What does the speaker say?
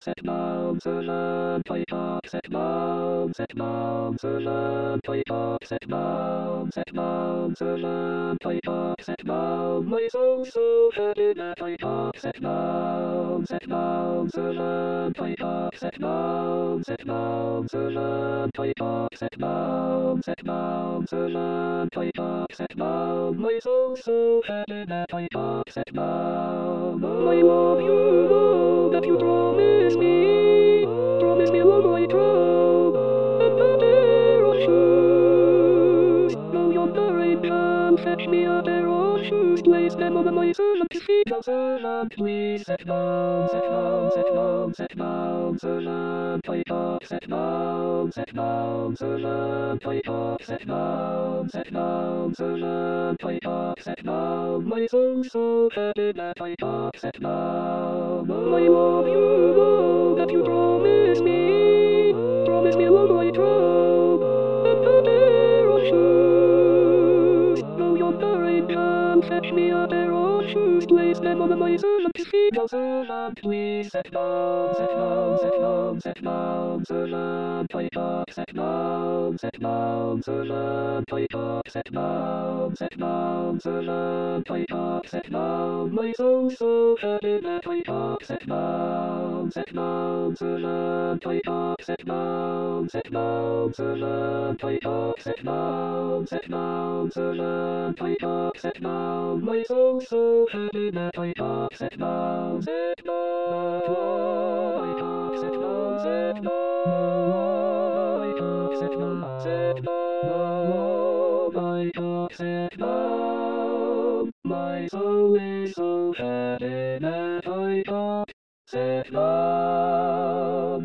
set mount, surgeon, play talk, set mount, surgeon, play talk, set mount, surgeon, play talk, set mount, my soul so happy that I talk, set mount, surgeon, play talk, set mount, surgeon, play talk, set mount, surgeon, play talk, set mount, my soul so happy that I talk, set mount, I love you, that you promise me love I true, and a pair of shoes. Now yonder rain can fetch me a pair of shoes, place them on my servant's feet. Now servant, please set down, servant, play talk, set down, servant, play talk, set down, servant, play talk, set down. My soul so happy that I talk, set down. I love you, that you promise me love I true, and a pair of shoes. Now yonder rain can fetch me a pair of shoes, place them on my servant's feet. Now servant, please set down, servant, play talk, set down, servant, play talk, set down, servant, play talk, set down. My soul so happy that I talk, set down, servant, play talk, set down, servant, play talk, set down, servant, play talk, set down. My soul so happy that I talk, set down, I talk, set down, I talk, set down, I talk.